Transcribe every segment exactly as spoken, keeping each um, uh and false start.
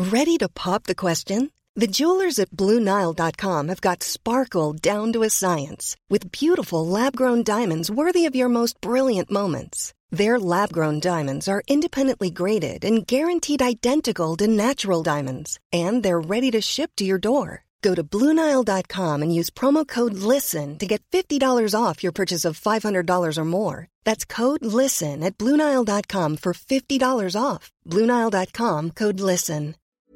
Ready to pop the question? The jewelers at Blue Nile dot com have got sparkle down to a science with beautiful lab-grown diamonds worthy of your most brilliant moments. Their lab-grown diamonds are independently graded and guaranteed identical to natural diamonds, and they're ready to ship to your door. Go to Blue Nile dot com and use promo code LISTEN to get fifty dollars off your purchase of five hundred dollars or more. That's code LISTEN at Blue Nile dot com for fifty dollars off. Blue Nile dot com, code LISTEN.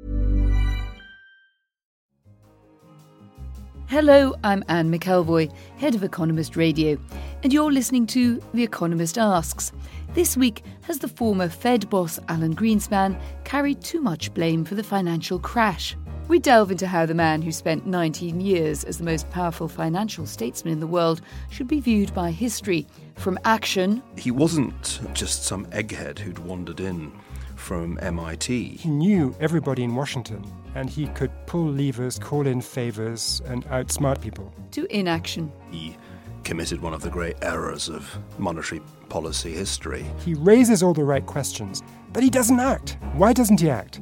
Hello, I'm Anne McElvoy, head of Economist Radio, and you're listening to The Economist Asks. This week, has the former Fed boss Alan Greenspan carried too much blame for the financial crash? We delve into how the man who spent nineteen years as the most powerful financial statesman in the world should be viewed by history. From action... He wasn't just some egghead who'd wandered in from M I T. He knew everybody in Washington, and he could pull levers, call in favours, and outsmart people. To inaction. He committed one of the great errors of monetary policy history. He raises all the right questions, but he doesn't act. Why doesn't he act?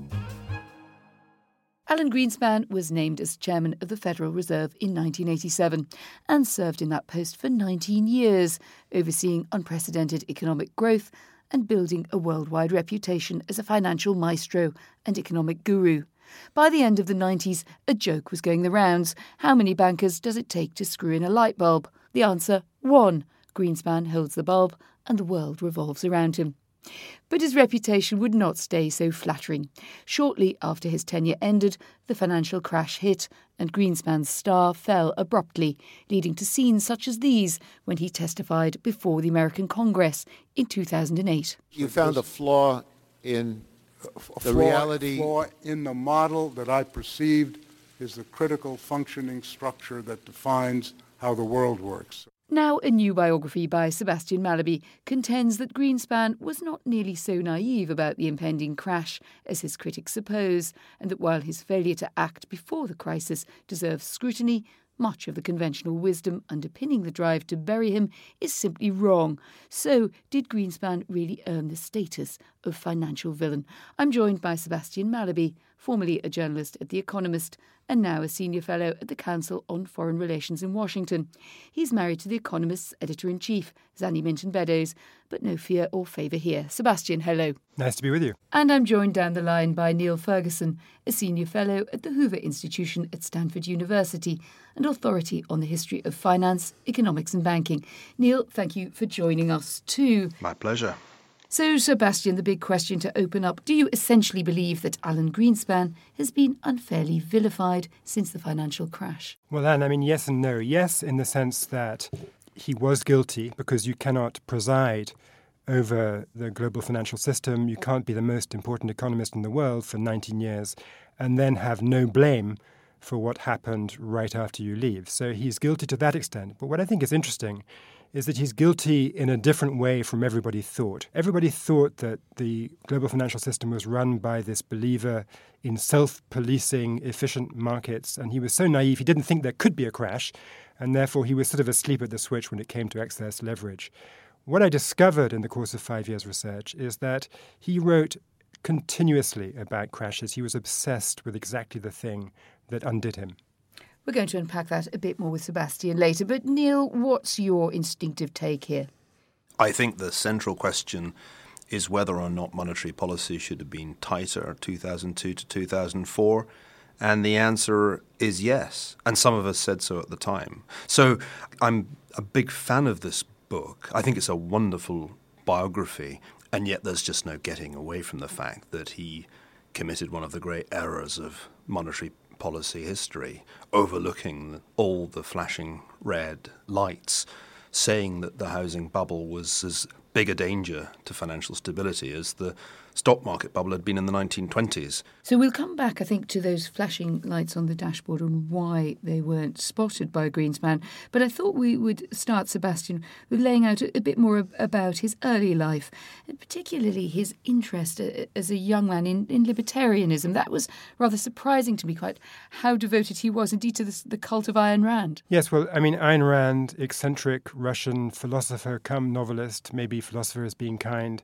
Alan Greenspan was named as chairman of the Federal Reserve in nineteen eighty-seven and served in that post for nineteen years, overseeing unprecedented economic growth and building a worldwide reputation as a financial maestro and economic guru. By the end of the nineties, a joke was going the rounds. How many bankers does it take to screw in a light bulb? The answer, one. Greenspan holds the bulb and the world revolves around him. But his reputation would not stay so flattering. Shortly after his tenure ended, the financial crash hit and Greenspan's star fell abruptly, leading to scenes such as these when he testified before the American Congress in two thousand eight. You found a flaw in a the flaw, reality... flaw in the model that I perceived is the critical functioning structure that defines how the world works. Now, a new biography by Sebastian Mallaby contends that Greenspan was not nearly so naive about the impending crash as his critics suppose, and that while his failure to act before the crisis deserves scrutiny, much of the conventional wisdom underpinning the drive to bury him is simply wrong. So, did Greenspan really earn the status of financial villain? I'm joined by Sebastian Mallaby, formerly a journalist at The Economist and now a senior fellow at the Council on Foreign Relations in Washington. He's married to The Economist's editor-in-chief, Zanny Minton-Beddoes, but no fear or favour here. Sebastian, hello. Nice to be with you. And I'm joined down the line by Neil Ferguson, a senior fellow at the Hoover Institution at Stanford University and authority on the history of finance, economics and banking. Neil, thank you for joining us too. My pleasure. So, Sebastian, the big question to open up, do you essentially believe that Alan Greenspan has been unfairly vilified since the financial crash? Well, Anne, I mean, yes and no. Yes, in the sense that he was guilty because you cannot preside over the global financial system. You can't be the most important economist in the world for nineteen years and then have no blame for what happened right after you leave. So he's guilty to that extent. But what I think is interesting is that he's guilty in a different way from everybody thought. Everybody thought that the global financial system was run by this believer in self-policing, efficient markets, and he was so naive he didn't think there could be a crash, and therefore he was sort of asleep at the switch when it came to excess leverage. What I discovered in the course of five years' research is that he wrote continuously about crashes. He was obsessed with exactly the thing that undid him. We're going to unpack that a bit more with Sebastian later. But Neil, what's your instinctive take here? I think the central question is whether or not monetary policy should have been tighter two thousand two to two thousand four. And the answer is yes. And some of us said so at the time. So I'm a big fan of this book. I think it's a wonderful biography. And yet there's just no getting away from the fact that he committed one of the great errors of monetary policy history, overlooking all the flashing red lights, saying that the housing bubble was as big a danger to financial stability as the stock market bubble had been in the nineteen twenties. So we'll come back, I think, to those flashing lights on the dashboard and why they weren't spotted by Greenspan. But I thought we would start, Sebastian, with laying out a, a bit more about his early life, and particularly his interest as a young man in, in libertarianism. That was rather surprising to me, quite how devoted he was indeed to the, the cult of Ayn Rand. Yes, well, I mean, Ayn Rand, eccentric Russian philosopher come novelist, maybe philosopher is being kind.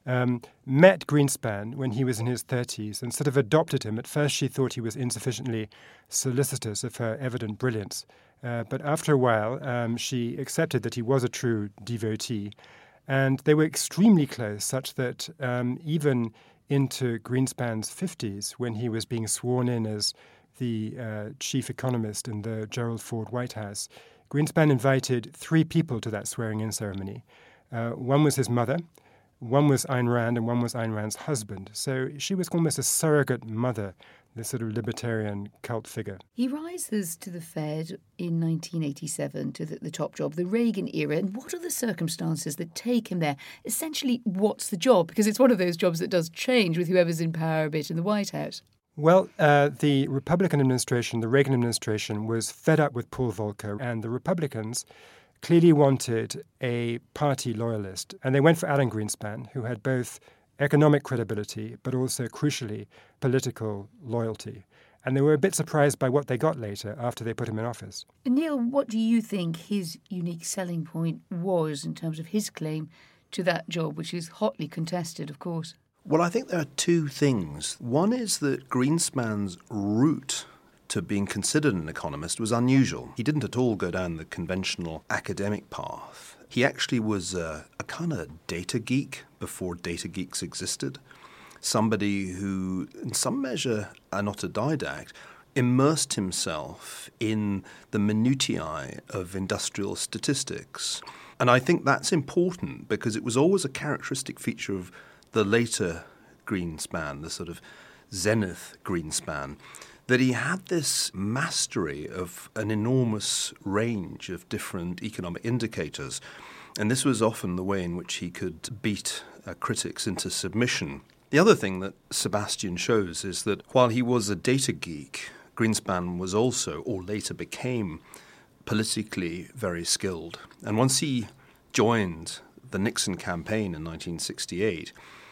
um, met Greenspan when he was in his thirties and sort of adopted him. At first she thought he was insufficiently solicitous of her evident brilliance. Uh, but after a while, um, she accepted that he was a true devotee. And they were extremely close, such that um, even into Greenspan's fifties, when he was being sworn in as the uh, chief economist in the Gerald Ford White House, Greenspan invited three people to that swearing-in ceremony. Uh, one was his mother, one was Ayn Rand, and one was Ayn Rand's husband. So she was almost a surrogate mother, this sort of libertarian cult figure. He rises to the Fed in nineteen eighty-seven to the, the top job, the Reagan era. And what are the circumstances that take him there? Essentially, what's the job? Because it's one of those jobs that does change with whoever's in power a bit in the White House. Well, uh, the Republican administration, the Reagan administration, was fed up with Paul Volcker, and the Republicans clearly wanted a party loyalist. And they went for Alan Greenspan, who had both economic credibility, but also, crucially, political loyalty. And they were a bit surprised by what they got later after they put him in office. Neil, what do you think his unique selling point was in terms of his claim to that job, which is hotly contested, of course? Well, I think there are two things. One is that Greenspan's route to being considered an economist was unusual. He didn't at all go down the conventional academic path. He actually was a, a kind of data geek before data geeks existed. Somebody who, in some measure, an autodidact, immersed himself in the minutiae of industrial statistics. And I think that's important because it was always a characteristic feature of the later Greenspan, the sort of zenith Greenspan, that he had this mastery of an enormous range of different economic indicators. And this was often the way in which he could beat uh, critics into submission. The other thing that Sebastian shows is that while he was a data geek, Greenspan was also, or later became, politically very skilled. And once he joined the Nixon campaign in nineteen sixty-eight,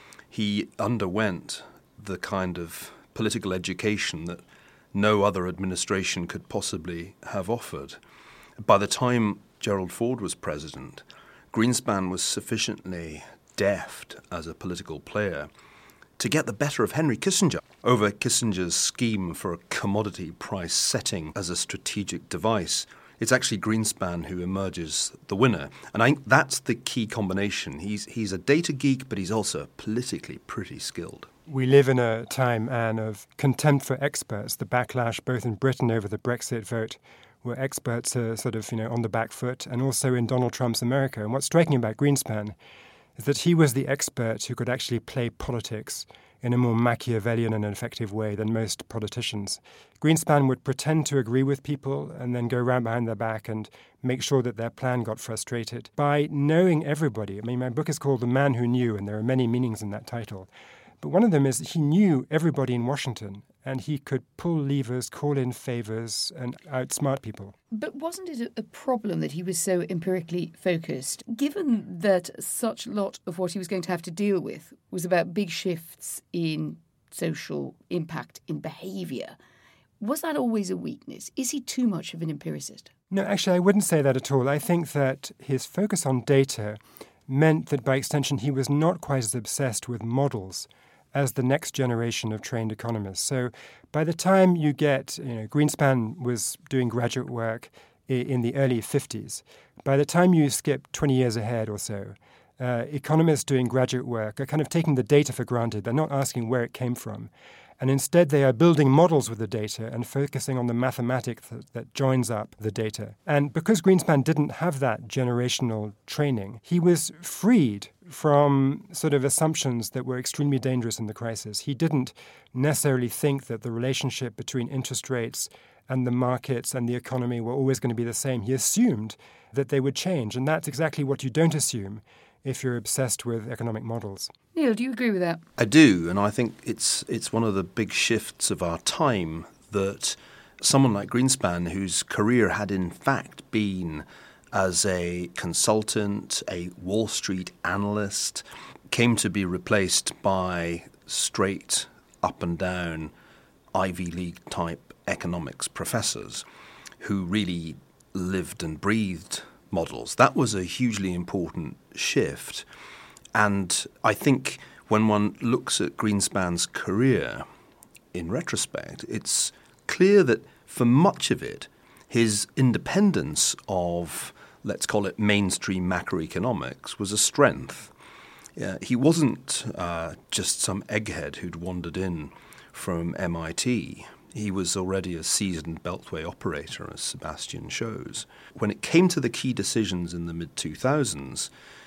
he underwent the kind of political education that no other administration could possibly have offered. By the time Gerald Ford was president, Greenspan was sufficiently deft as a political player to get the better of Henry Kissinger over Kissinger's scheme for a commodity price setting as a strategic device. It's actually Greenspan who emerges the winner. And I think that's the key combination. He's he's a data geek, but he's also politically pretty skilled. We live in a time, Anne, of contempt for experts. The backlash both in Britain over the Brexit vote, where experts are sort of, you know, on the back foot, and also in Donald Trump's America. And what's striking about Greenspan is that he was the expert who could actually play politics in a more Machiavellian and effective way than most politicians. Greenspan would pretend to agree with people and then go around behind their back and make sure that their plan got frustrated. By knowing everybody, I mean, my book is called The Man Who Knew, and there are many meanings in that title. But one of them is he knew everybody in Washington, and he could pull levers, call in favors, and outsmart people. But wasn't it a problem that he was so empirically focused, given that such a lot of what he was going to have to deal with was about big shifts in social impact, in behaviour? Was that always a weakness? Is he too much of an empiricist? No, actually, I wouldn't say that at all. I think that his focus on data meant that, by extension, he was not quite as obsessed with models as the next generation of trained economists. So by the time you get, you know, Greenspan was doing graduate work in the early fifties. By the time you skip twenty years ahead or so, uh, economists doing graduate work are kind of taking the data for granted. They're not asking where it came from. And instead, they are building models with the data and focusing on the mathematics that, that joins up the data. And because Greenspan didn't have that generational training, he was freed from sort of assumptions that were extremely dangerous in the crisis. He didn't necessarily think that the relationship between interest rates and the markets and the economy were always going to be the same. He assumed that they would change. And that's exactly what you don't assume if you're obsessed with economic models. Neil, do you agree with that? I do, and I think it's it's one of the big shifts of our time that someone like Greenspan, whose career had in fact been as a consultant, a Wall Street analyst, came to be replaced by straight up and down Ivy League type economics professors who really lived and breathed models. That was a hugely important shift. And I think when one looks at Greenspan's career in retrospect, it's clear that for much of it, his independence of, let's call it mainstream macroeconomics, was a strength. Uh, he wasn't uh, just some egghead who'd wandered in from M I T. He was already a seasoned Beltway operator, as Sebastian shows. When it came to the key decisions in the mid two thousands,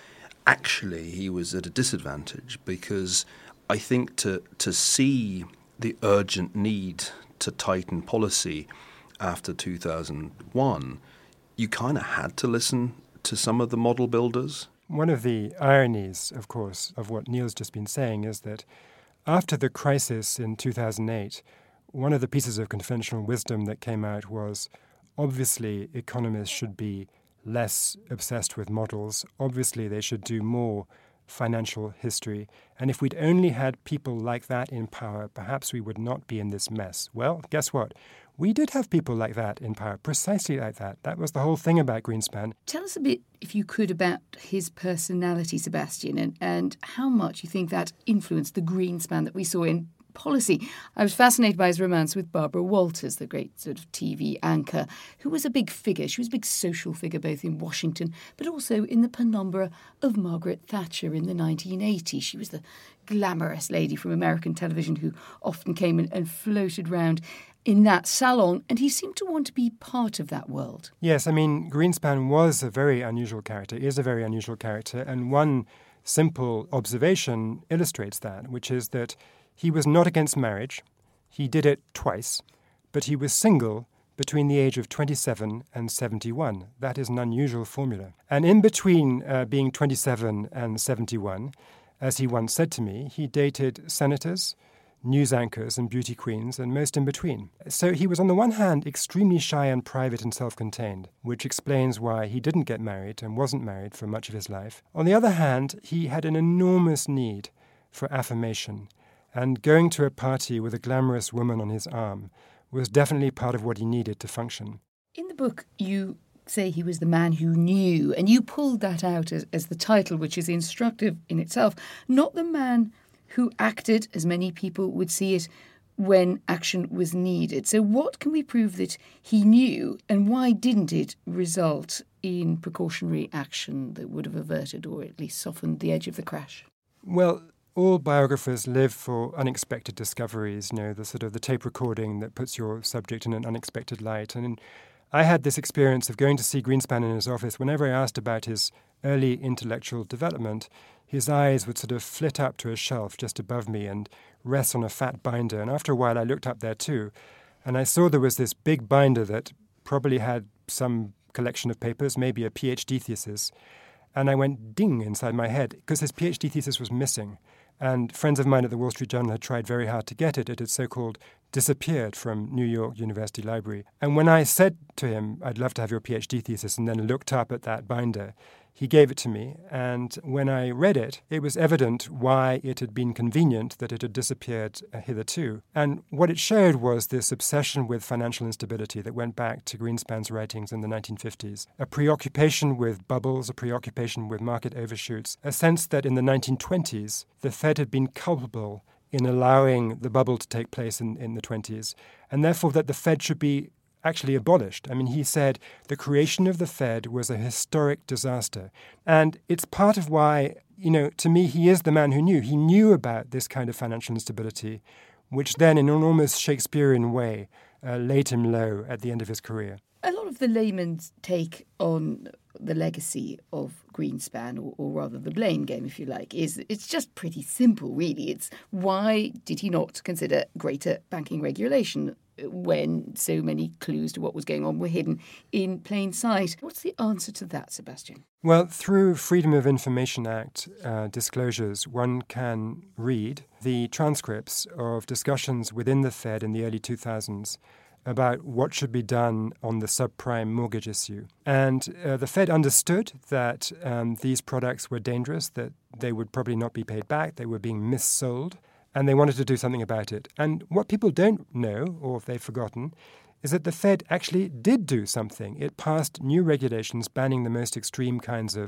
actually he was at a disadvantage, because I think to, to see the urgent need to tighten policy after two thousand one, you kind of had to listen to some of the model builders. One of the ironies, of course, of what Neil's just been saying is that after the crisis in two thousand eight, one of the pieces of conventional wisdom that came out was, obviously, economists should be less obsessed with models. Obviously, they should do more financial history. And if we'd only had people like that in power, perhaps we would not be in this mess. Well, guess what? We did have people like that in power, precisely like that. That was the whole thing about Greenspan. Tell us a bit, if you could, about his personality, Sebastian, and, and how much you think that influenced the Greenspan that we saw in policy. I was fascinated by his romance with Barbara Walters, the great sort of T V anchor, who was a big figure. She was a big social figure both in Washington but also in the penumbra of Margaret Thatcher in the nineteen eighties. She was the glamorous lady from American television who often came and, and floated round in that salon, and he seemed to want to be part of that world. Yes, I mean, Greenspan was a very unusual character, is a very unusual character, and one simple observation illustrates that, which is that he was not against marriage. He did it twice, but he was single between the age of twenty-seven and seventy-one. That is an unusual formula. And in between uh, being twenty-seven and seventy-one, as he once said to me, he dated senators, news anchors and beauty queens, and most in between. So he was on the one hand extremely shy and private and self-contained, which explains why he didn't get married and wasn't married for much of his life. On the other hand, he had an enormous need for affirmation, and going to a party with a glamorous woman on his arm was definitely part of what he needed to function. In the book, you say he was the man who knew, and you pulled that out as, as the title, which is instructive in itself, not the man who acted, as many people would see it, when action was needed. So what can we prove that he knew, and why didn't it result in precautionary action that would have averted or at least softened the edge of the crash? Well, all biographers live for unexpected discoveries, you know, the sort of the tape recording that puts your subject in an unexpected light. And I had this experience of going to see Greenspan in his office. Whenever I asked about his early intellectual development, his eyes would sort of flit up to a shelf just above me and rest on a fat binder. And after a while, I looked up there too, and I saw there was this big binder that probably had some collection of papers, maybe a PhD thesis. And I went ding inside my head because his PhD thesis was missing. And friends of mine at the Wall Street Journal had tried very hard to get it. It had so-called disappeared from New York University Library. And when I said to him, I'd love to have your PhD thesis, and then looked up at that binder, he gave it to me. And when I read it, it was evident why it had been convenient that it had disappeared hitherto. And what it showed was this obsession with financial instability that went back to Greenspan's writings in the nineteen fifties, a preoccupation with bubbles, a preoccupation with market overshoots, a sense that in the nineteen twenties, the Fed had been culpable in allowing the bubble to take place in, in the twenties, and therefore that the Fed should be actually abolished. I mean, he said the creation of the Fed was a historic disaster. And it's part of why, you know, to me, he is the man who knew. He knew about this kind of financial instability, which then, in an almost Shakespearean way, uh, laid him low at the end of his career. A lot of the layman's take on the legacy of Greenspan, or, or rather the blame game, if you like, is it's just pretty simple, really. It's why did he not consider greater banking regulation when so many clues to what was going on were hidden in plain sight? What's the answer to that, Sebastian? Well, through Freedom of Information Act uh, disclosures, one can read the transcripts of discussions within the Fed in the early two thousands about what should be done on the subprime mortgage issue. And uh, the Fed understood that um, these products were dangerous, that they would probably not be paid back, they were being missold, and they wanted to do something about it. And what people don't know, or if they've forgotten, is that the Fed actually did do something. It passed new regulations banning the most extreme kinds of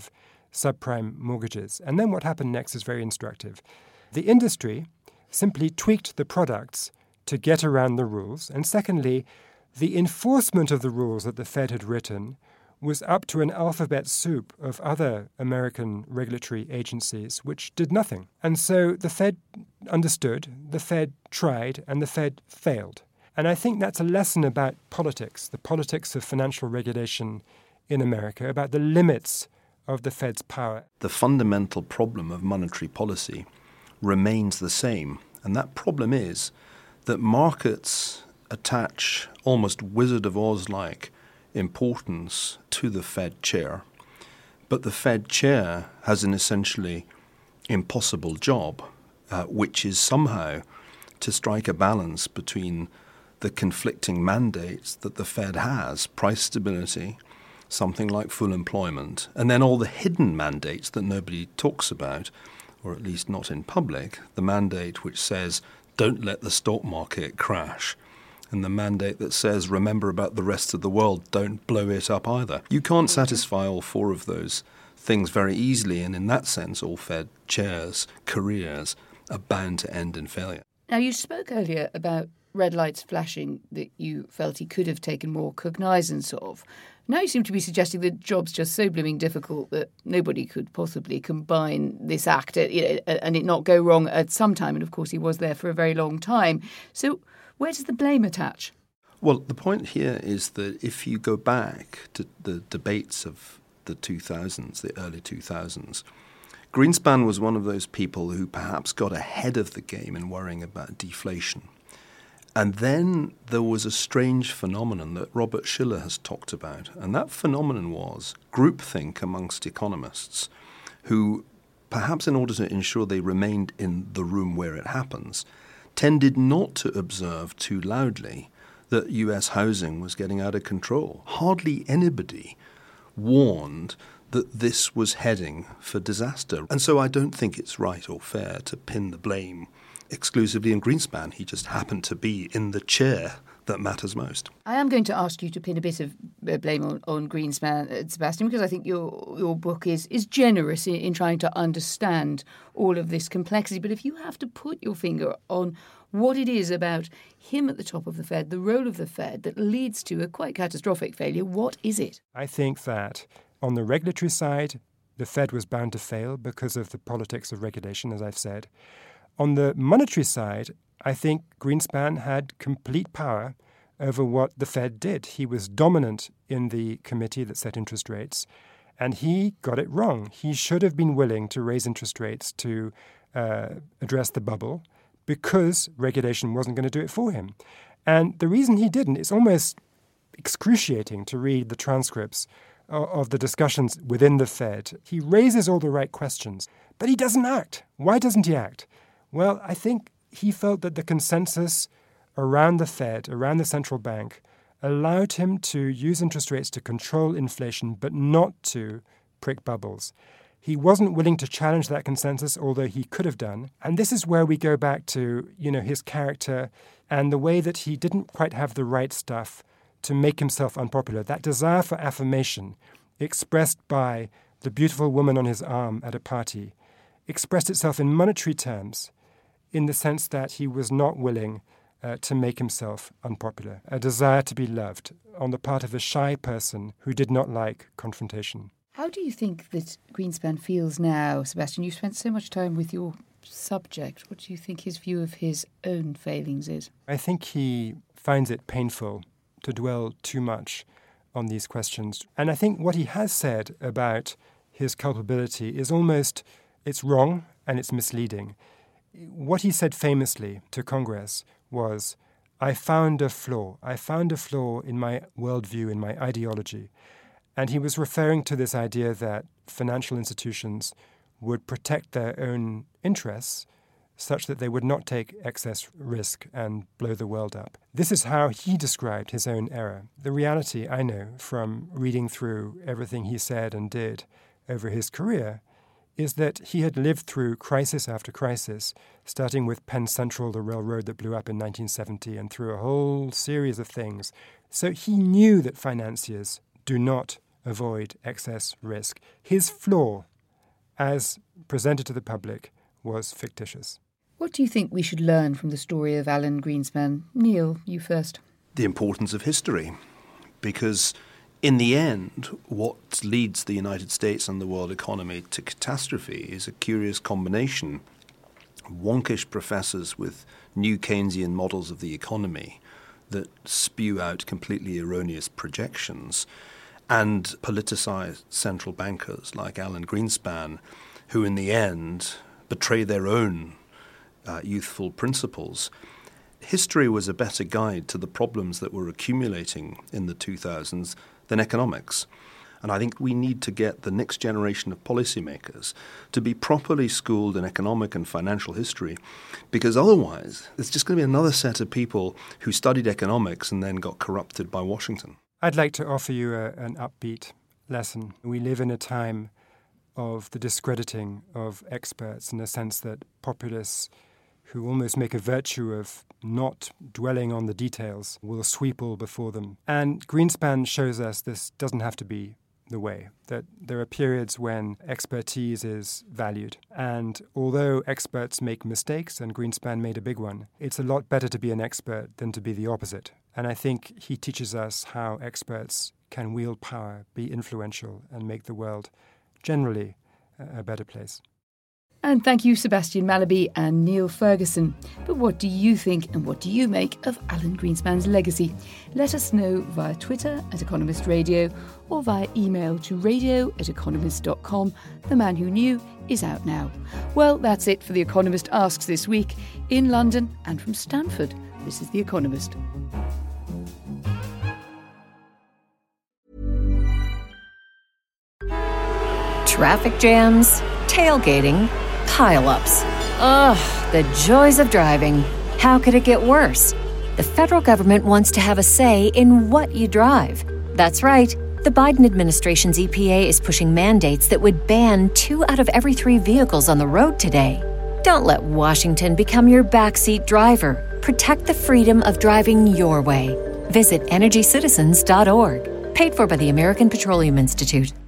subprime mortgages. And then what happened next is very instructive. The industry simply tweaked the products to get around the rules. And secondly, the enforcement of the rules that the Fed had written was up to an alphabet soup of other American regulatory agencies which did nothing. And so the Fed understood, the Fed tried, and the Fed failed. And I think that's a lesson about politics, the politics of financial regulation in America, about the limits of the Fed's power. The fundamental problem of monetary policy remains the same, and that problem is that markets attach almost Wizard of Oz-like importance to the Fed chair, but the Fed chair has an essentially impossible job, uh, which is somehow to strike a balance between the conflicting mandates that the Fed has, price stability, something like full employment, and then all the hidden mandates that nobody talks about, or at least not in public, the mandate which says, don't let the stock market crash, and the mandate that says, remember about the rest of the world, don't blow it up either. You can't satisfy all four of those things very easily, and in that sense, all Fed chairs' careers are bound to end in failure. Now, you spoke earlier about red lights flashing that you felt he could have taken more cognizance of. Now you seem to be suggesting the job's just so blooming difficult that nobody could possibly combine this act you know, and it not go wrong at some time. And, of course, he was there for a very long time. So where does the blame attach? Well, the point here is that if you go back to the debates of the two thousands, the early two thousands, Greenspan was one of those people who perhaps got ahead of the game in worrying about deflation. And then there was a strange phenomenon that Robert Shiller has talked about, and that phenomenon was groupthink amongst economists who, perhaps in order to ensure they remained in the room where it happens, tended not to observe too loudly that U S housing was getting out of control. Hardly anybody warned that this was heading for disaster. And so I don't think it's right or fair to pin the blame exclusively in Greenspan. He just happened to be in the chair that matters most. I am going to ask you to pin a bit of blame on, on Greenspan, uh, Sebastian, because I think your your book is is generous in, in trying to understand all of this complexity. But if you have to put your finger on what it is about him at the top of the Fed, the role of the Fed, that leads to a quite catastrophic failure, what is it? I think that on the regulatory side, the Fed was bound to fail because of the politics of regulation, as I've said. On the monetary side, I think Greenspan had complete power over what the Fed did. He was dominant in the committee that set interest rates, and he got it wrong. He should have been willing to raise interest rates to uh, address the bubble because regulation wasn't going to do it for him. And the reason he didn't, it's almost excruciating to read the transcripts of the discussions within the Fed. He raises all the right questions, but he doesn't act. Why doesn't he act? Well, I think he felt that the consensus around the Fed, around the central bank, allowed him to use interest rates to control inflation, but not to prick bubbles. He wasn't willing to challenge that consensus, although he could have done. And this is where we go back to, you know, his character and the way that he didn't quite have the right stuff to make himself unpopular. That desire for affirmation, expressed by the beautiful woman on his arm at a party, expressed itself in monetary terms, in the sense that he was not willing uh, to make himself unpopular, a desire to be loved on the part of a shy person who did not like confrontation. How do you think that Greenspan feels now, Sebastian? You've spent so much time with your subject. What do you think his view of his own failings is? I think he finds it painful to dwell too much on these questions. And I think what he has said about his culpability is almost, it's wrong and it's misleading. What he said famously to Congress was, I found a flaw. I found a flaw in my worldview, in my ideology. And he was referring to this idea that financial institutions would protect their own interests such that they would not take excess risk and blow the world up. This is how he described his own error. The reality, I know, from reading through everything he said and did over his career, is that he had lived through crisis after crisis, starting with Penn Central, the railroad that blew up in nineteen seventy, and through a whole series of things. So he knew that financiers do not avoid excess risk. His flaw as presented to the public, was fictitious. What do you think we should learn from the story of Alan Greenspan? Neil, you first. The importance of history, because in the end, what leads the United States and the world economy to catastrophe is a curious combination. Wonkish professors with new Keynesian models of the economy that spew out completely erroneous projections, and politicized central bankers like Alan Greenspan, who in the end betray their own uh, youthful principles. History was a better guide to the problems that were accumulating in the two thousands than economics. And I think we need to get the next generation of policymakers to be properly schooled in economic and financial history, because otherwise there's just going to be another set of people who studied economics and then got corrupted by Washington. I'd like to offer you a, an upbeat lesson. We live in a time of the discrediting of experts, in the sense that populists who almost make a virtue of not dwelling on the details will sweep all before them. And Greenspan shows us this doesn't have to be the way, that there are periods when expertise is valued. And although experts make mistakes, and Greenspan made a big one, it's a lot better to be an expert than to be the opposite. And I think he teaches us how experts can wield power, be influential, and make the world generally a better place. And thank you, Sebastian Mallaby and Neil Ferguson. But what do you think and what do you make of Alan Greenspan's legacy? Let us know via Twitter at Economist Radio or via email to radio at economist dot com. The Man Who Knew is out now. Well, that's it for The Economist Asks this week. In London and from Stanford, this is The Economist. Traffic jams, tailgating, pile-ups. Ugh, the joys of driving. How could it get worse? The federal government wants to have a say in what you drive. That's right. The Biden administration's E P A is pushing mandates that would ban two out of every three vehicles on the road today. Don't let Washington become your backseat driver. Protect the freedom of driving your way. Visit energy citizens dot org. Paid for by the American Petroleum Institute.